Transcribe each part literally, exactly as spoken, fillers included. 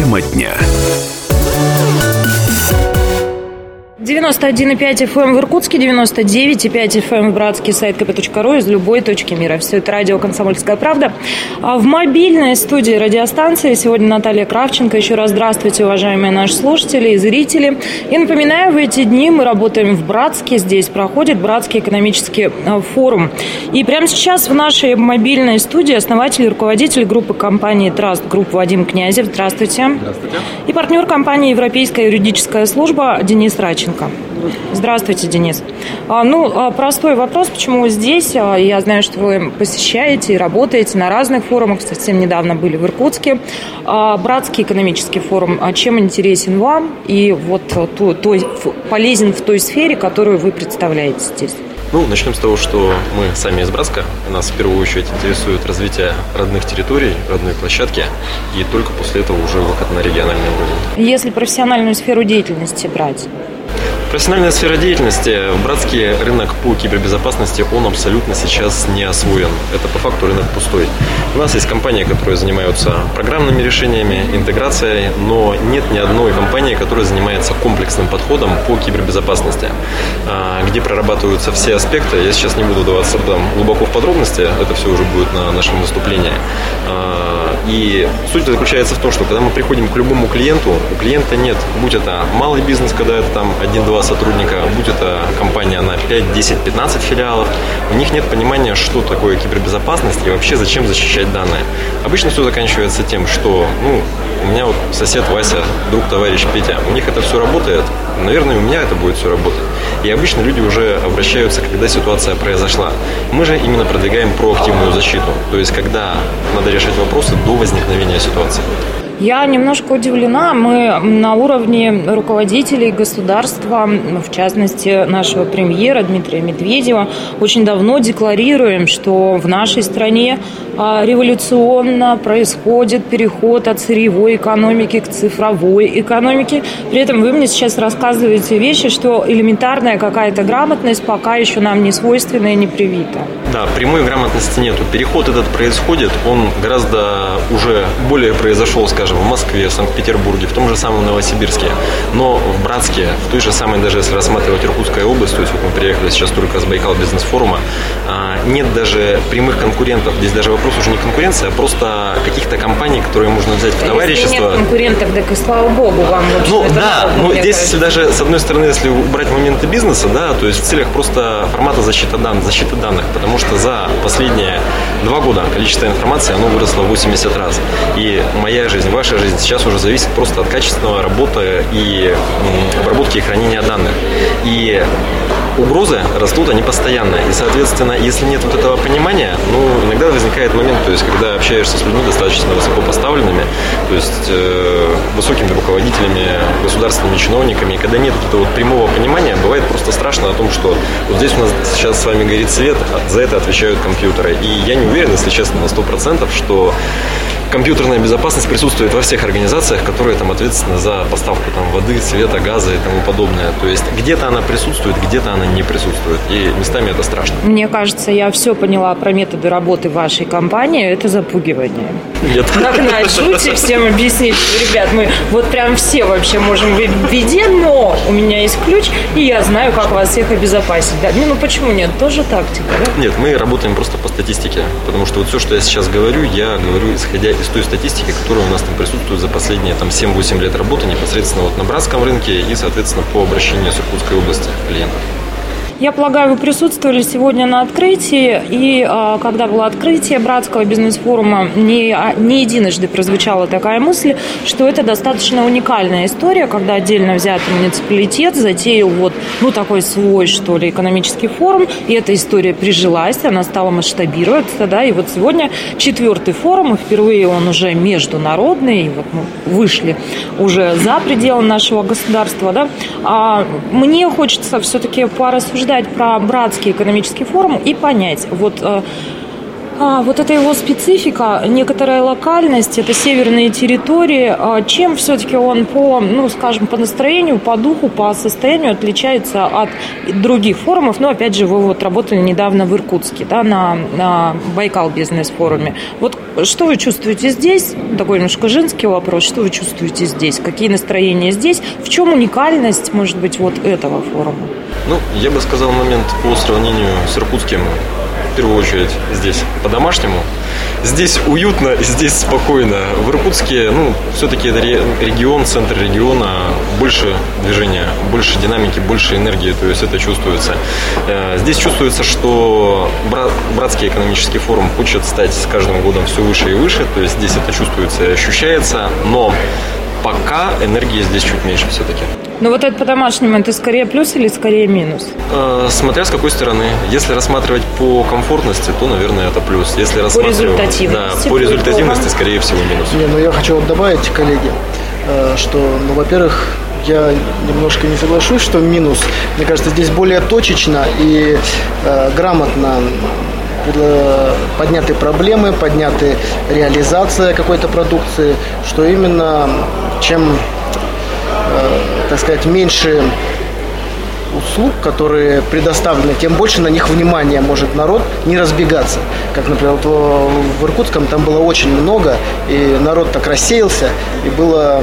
Тема дня. девяносто один и пять эф эм в Иркутске, девяносто девять и пять эф эм в Братске, сайт ка пэ точка ру из любой точки мира. Все это радио «Комсомольская правда». А в мобильной студии радиостанции сегодня Наталья Кравченко. Еще раз здравствуйте, уважаемые наши слушатели и зрители. И напоминаю, в эти дни мы работаем в Братске. Здесь проходит Братский экономический форум. И прямо сейчас в нашей мобильной студии основатель и руководитель группы компании Trust Group Вадим Князев. Здравствуйте. Здравствуйте. И партнер компании «Европейская юридическая служба» Денис Радченко. Здравствуйте, Денис. А, ну, простой вопрос, почему вы здесь? Я знаю, что вы посещаете и работаете на разных форумах. Совсем недавно были в Иркутске. А, Братский экономический форум. А чем интересен вам и вот то, то, полезен в той сфере, которую вы представляете здесь? Ну, начнем с того, что мы сами из Братска. Нас в первую очередь интересует развитие родных территорий, родной площадки. И только после этого уже выход на региональный уровень. Если профессиональную сферу деятельности брать? Профессиональная сфера деятельности, братский рынок по кибербезопасности, он абсолютно сейчас не освоен. Это по факту рынок пустой. У нас есть компании, которые занимаются программными решениями, интеграцией, но нет ни одной компании, которая занимается комплексным подходом по кибербезопасности, где прорабатываются все аспекты. Я сейчас не буду даваться там глубоко в подробности, это все уже будет на нашем выступлении. И суть заключается в том, что когда мы приходим к любому клиенту, у клиента нет, будь это малый бизнес, когда это там один-два сотрудника, будь это компания на пять, десять, пятнадцать филиалов, у них нет понимания, что такое кибербезопасность и вообще зачем защищать данные. Обычно все заканчивается тем, что ну, у меня вот сосед Вася, друг, товарищ Петя, у них это все работает, наверное, у меня это будет все работать. И обычно люди уже обращаются, когда ситуация произошла. Мы же именно продвигаем проактивную защиту, то есть когда надо решать вопросы до возникновения ситуации. Я немножко удивлена. Мы на уровне руководителей государства, в частности нашего премьера Дмитрия Медведева, очень давно декларируем, что в нашей стране революционно происходит переход от сырьевой экономики к цифровой экономике. При этом вы мне сейчас рассказываете вещи, что элементарная какая-то грамотность пока еще нам не свойственна и не привита. Да, прямой грамотности нету. Переход этот происходит, он гораздо уже более произошел, скажем, в Москве, в Санкт-Петербурге, в том же самом Новосибирске. Но в Братске, в той же самой, даже если рассматривать Иркутскую область, то есть вот мы приехали сейчас только с Байкал бизнес-форума, нет даже прямых конкурентов. Здесь даже вопрос уже не конкуренция, а просто каких-то компаний, которые можно взять в товарищество. Если нет конкурентов, так и слава богу вам. Ну да, ну здесь если даже, с одной стороны, если убрать моменты бизнеса, да, то есть в целях просто формата защиты данных, защиты данных, потому что за последние два года количество информации, оно выросло в восемьдесят раз. И моя жизнь, ваша жизнь сейчас уже зависит просто от качественной работы и обработки и хранения данных. И угрозы растут, они постоянно. И, соответственно, если нет вот этого понимания, ну, иногда возникает момент, то есть, когда общаешься с людьми достаточно высокопоставленными, то есть, э, высокими руководителями, государственными чиновниками, и когда нет вот этого вот прямого понимания, бывает просто страшно о том, что вот здесь у нас сейчас с вами горит свет, а за это отвечают компьютеры. И я не уверен, если честно, на сто процентов, что компьютерная безопасность присутствует во всех организациях, которые там ответственны за поставку там, воды, света, газа и тому подобное. То есть где-то она присутствует, где-то она не присутствует. И местами это страшно. Мне кажется, я все поняла про методы работы вашей компании. Это запугивание. Нет. Нагнать жуть и всем объяснить, что, ребят, мы вот прям все вообще можем быть в беде, но у меня есть ключ, и я знаю, как вас всех обезопасить. Да? Ну, ну почему нет? Тоже тактика, да? Нет, мы работаем просто по статистике. Потому что вот все, что я сейчас говорю, я говорю, исходя из той статистики, которая у нас там присутствует за последние там, семь-восемь лет работы непосредственно вот на Братском рынке и, соответственно, по обращению с Иркутской области клиентов. Я полагаю, вы присутствовали сегодня на открытии, и а, когда было открытие Братского бизнес-форума, не, не единожды прозвучала такая мысль, что это достаточно уникальная история, когда отдельно взятый муниципалитет затеял вот, ну, такой свой, что ли, экономический форум, и эта история прижилась, она стала масштабироваться, да, и вот сегодня четвертый форум, и впервые он уже международный, и вот мы вышли уже за пределы нашего государства, да. А мне хочется все-таки порассуждать про Братский экономический форум и понять, вот, э, а, вот это его специфика, некоторая локальность, это северные территории, э, чем все-таки он по, ну, скажем, по настроению, по духу, по состоянию отличается от других форумов. Ну, опять же, вы вот работали недавно в Иркутске, да, на, на Байкал бизнес-форуме. Вот что вы чувствуете здесь? Такой немножко женский вопрос. Что вы чувствуете здесь? Какие настроения здесь? В чем уникальность, может быть, вот этого форума? Ну, я бы сказал момент по сравнению с иркутским, в первую очередь, здесь по-домашнему. Здесь уютно, здесь спокойно. В Иркутске, ну, все-таки это регион, центр региона, больше движения, больше динамики, больше энергии, то есть это чувствуется. Здесь чувствуется, что Братский экономический форум хочет стать с каждым годом все выше и выше, то есть здесь это чувствуется и ощущается, но пока энергии здесь чуть меньше все-таки. Но вот это по-домашнему, это скорее плюс или скорее минус? Э, смотря с какой стороны. Если рассматривать по комфортности, то, наверное, это плюс. Если по рассматривать результативности, да, по результативности, скорее всего, минус. Не, ну я хочу вот добавить, коллеги, что, ну, во-первых, я немножко не соглашусь, что минус. Мне кажется, здесь более точечно и э, грамотно подняты проблемы, подняты реализация какой-то продукции, что именно чем, э, так сказать, меньше услуг, которые предоставлены, тем больше на них внимания может народ не разбегаться. Как, например, вот в Иркутском там было очень много, и народ так рассеялся, и было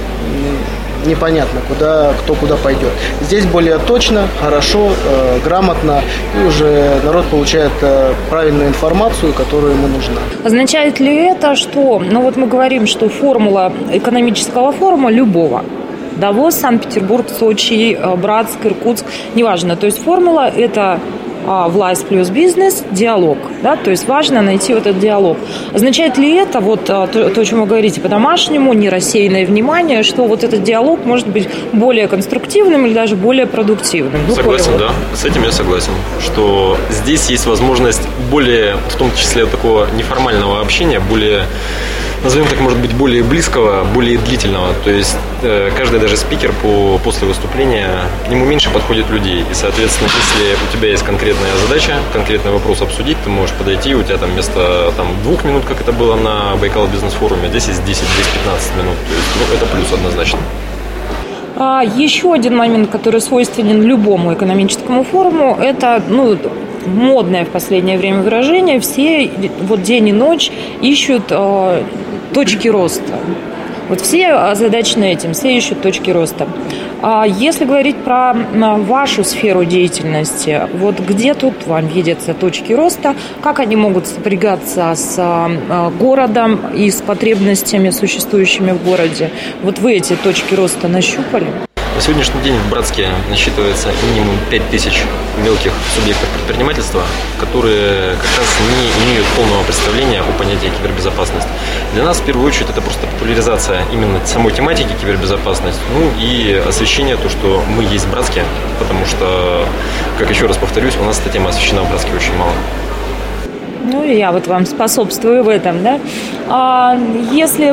непонятно, куда, кто куда пойдет. Здесь более точно, хорошо, э, грамотно, и уже народ получает э, правильную информацию, которая ему нужна. Означает ли это, что, ну вот мы говорим, что формула экономического форума любого, Давос, Санкт-Петербург, Сочи, Братск, Иркутск, неважно, то есть формула – это а, власть плюс бизнес, диалог, да, то есть важно найти вот этот диалог. Означает ли это, вот то, то, о чем вы говорите, по-домашнему, не рассеянное внимание, что вот этот диалог может быть более конструктивным или даже более продуктивным? Ну, согласен, да, с этим я согласен, что здесь есть возможность более, в том числе такого неформального общения, более, назовем так, может быть, более близкого, более длительного. То есть э, каждый даже спикер по, после выступления, к нему меньше подходит людей. И, соответственно, если у тебя есть конкретная задача, конкретный вопрос обсудить, ты можешь подойти, у тебя там вместо там, двух минут, как это было на Байкал бизнес-форуме, здесь есть десять-пятнадцать минут. То есть, ну, это плюс однозначно. А еще один момент, который свойственен любому экономическому форуму, это, ну, модное в последнее время выражение, все вот день и ночь ищут э, точки роста. Вот все озадачены этим, все ищут точки роста. А если говорить про вашу сферу деятельности, вот где тут вам видятся точки роста, как они могут сопрягаться с э, городом и с потребностями, существующими в городе? Вот вы эти точки роста нащупали? На сегодняшний день в Братске насчитывается минимум пять тысяч мелких субъектов предпринимательства, которые как раз не имеют полного представления о понятии кибербезопасность. Для нас, в первую очередь, это просто популяризация именно самой тематики кибербезопасности, ну и освещение, то, что мы есть в Братске, потому что, как еще раз повторюсь, у нас эта тема освещена в Братске очень мало. Ну, и я вот вам способствую в этом, да. А если...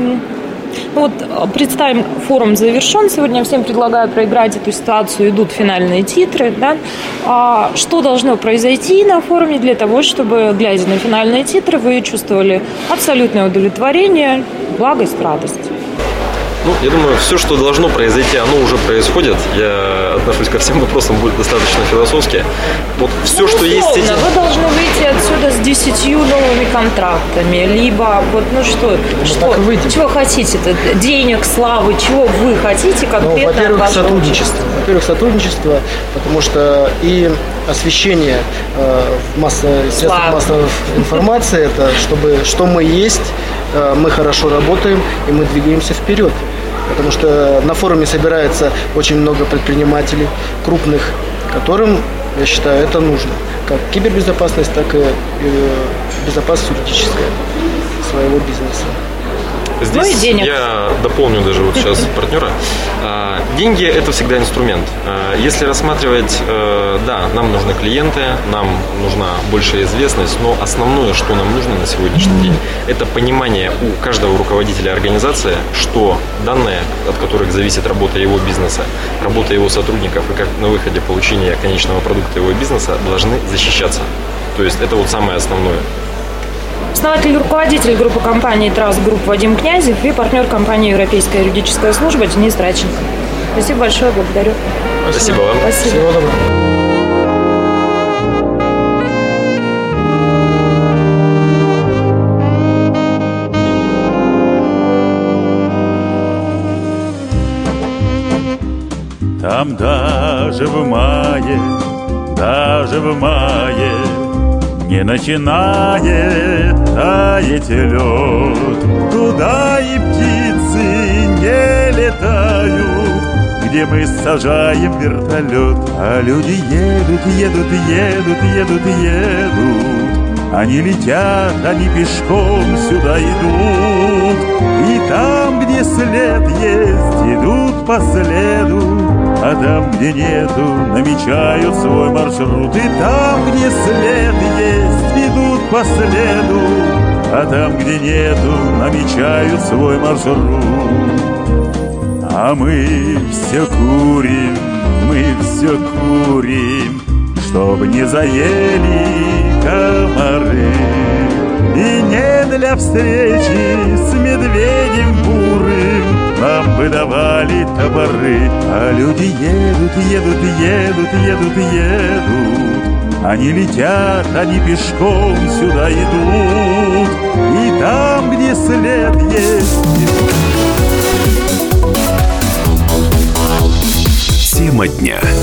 Ну вот представим, форум завершен. Сегодня я всем предлагаю проиграть эту ситуацию. Идут финальные титры. Да? А что должно произойти на форуме для того, чтобы, глядя на финальные титры, вы чувствовали абсолютное удовлетворение, благость, радость? Ну, я думаю, все, что должно произойти, оно уже происходит. Я отношусь ко всем вопросам будет достаточно философски. Вот все, ну, что есть... Эти... Вы должны выйти отсюда с десятью новыми контрактами, либо вот, ну что, ну, что чего хотите? Денег, славы, чего вы хотите конкретно? Ну, во-первых, сотрудничество. Во-первых, сотрудничество, потому что и освещение э, в масс... средствах массовой информации, это чтобы, что мы есть, э, мы хорошо работаем, и мы двигаемся вперед. Потому что на форуме собирается очень много предпринимателей крупных, которым, я считаю, это нужно. Как кибербезопасность, так и безопасность юридическая своего бизнеса. Здесь ну я дополню даже вот сейчас партнера. Деньги – это всегда инструмент. Если рассматривать, да, нам нужны клиенты, нам нужна большая известность, но основное, что нам нужно на сегодняшний день, это понимание у каждого руководителя организации, что данные, от которых зависит работа его бизнеса, работа его сотрудников и как на выходе получения конечного продукта его бизнеса, должны защищаться. То есть это вот самое основное. Основатель и руководитель группы компании Trust Group Вадим Князев и партнер компании Европейская юридическая служба Денис Радченко. Спасибо большое, благодарю. Спасибо вам. Спасибо. Всего доброго. даже в мае, даже в мае не начинает таять лед. Туда и птицы не летают, где мы сажаем вертолет. А люди едут, едут, едут, едут, едут. Они летят, они пешком сюда идут. И там, где след есть, идут по следу. А там, где нету, намечают свой маршрут. И там, где след есть, идут по следу. А там, где нету, намечают свой маршрут. А мы все курим, мы все курим, чтобы не заели комары. И не для встречи с медведем бурым нам бы давали топоры. А люди едут, едут, едут, едут, едут. Они летят, они пешком сюда идут. И там, где след есть, идут. Тема дня.